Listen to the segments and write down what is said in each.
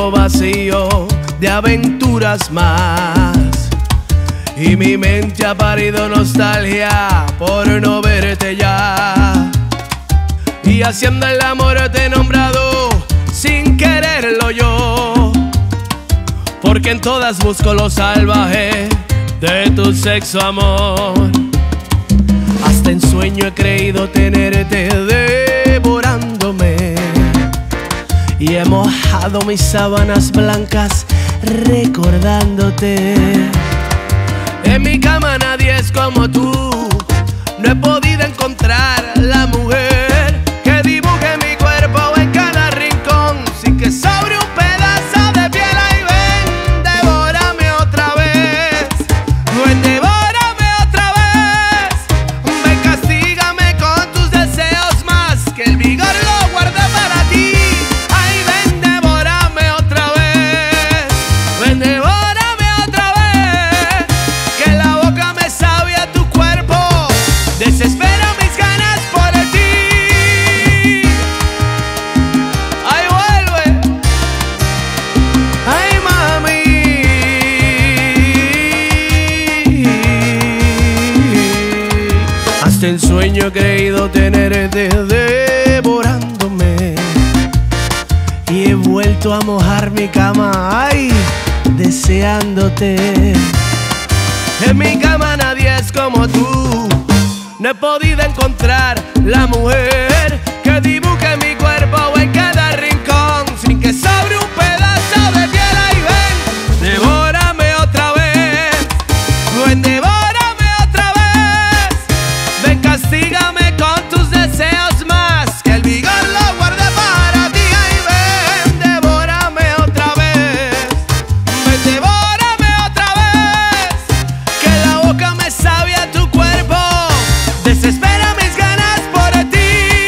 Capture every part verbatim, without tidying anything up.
siento vacío de aventuras más, y mi mente ha parido nostalgia por no verte ya. Y haciendo el amor te he nombrado sin quererlo yo, porque en todas busco lo salvaje de tu sexo, amor. Hasta en sueño he creído tenerte devorándome, y he mojado mis sábanas blancas recordándote. En mi cama nadie es como tú, no he podido encontrar la mujer que dibuje mi cuerpo en cada rincón sin que sobre un pedazo de piel. Ay, ven, devórame otra vez, ven, devórame otra vez, ven, castígame con tus deseos más que el vigor lo guardé para ti. Ay, ven, devórame otra vez, ven, devórame otra vez, que la boca me sabe a tu cuerpo, desespero mis ganas por ti. Ay, vuelve, ay, mami. Hasta en sueño he creído tenerte devorándome, y he vuelto a mojar mi cama, ay, deseándote. En mi cama nadie es como tú, no he podido encontrar la mujer que dibuje mi cuerpo en cada rincón sin que sobre un pedazo de piel. Ay, ven, devórame otra vez, ven, devórame otra vez, ven, castígame con tus deseos más que el vigor lo guardé para ti. Ay, ven, devórame otra vez, ven, devórame otra vez, que la boca me sabe a tu cuerpo, desespera mis ganas por ti.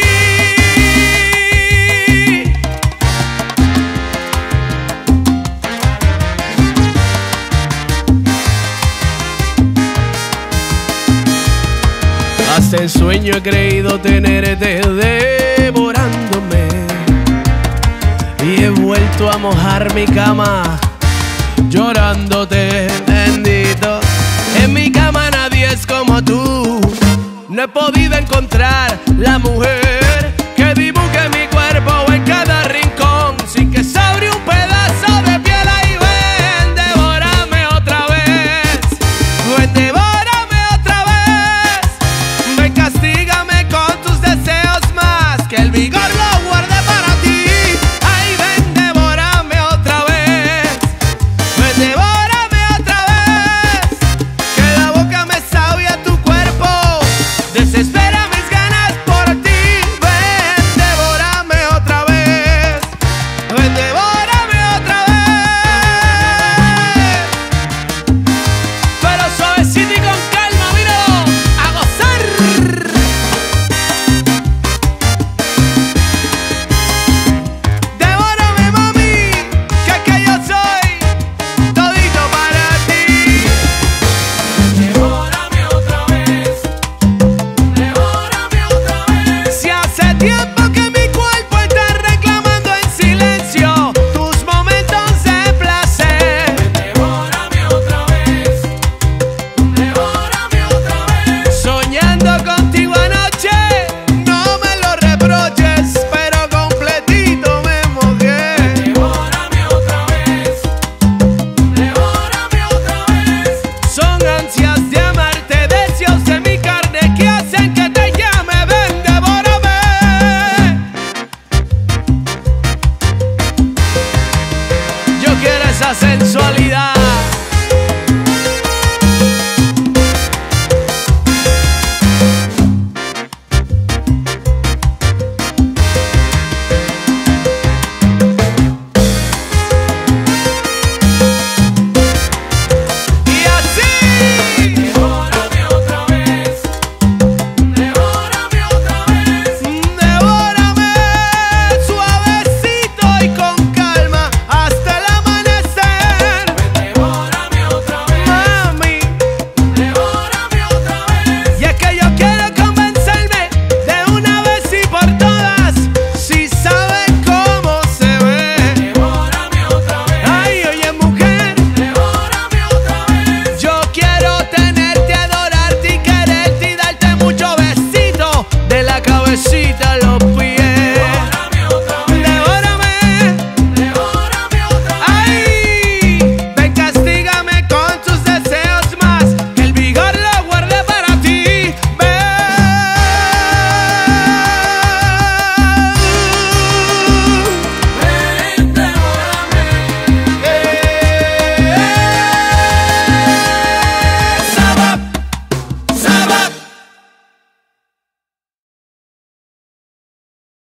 Hasta en sueño he creído tenerte devorándome, y he vuelto a mojar mi cama llorándote, bendito. En mi cama nadie es como tú, no he podido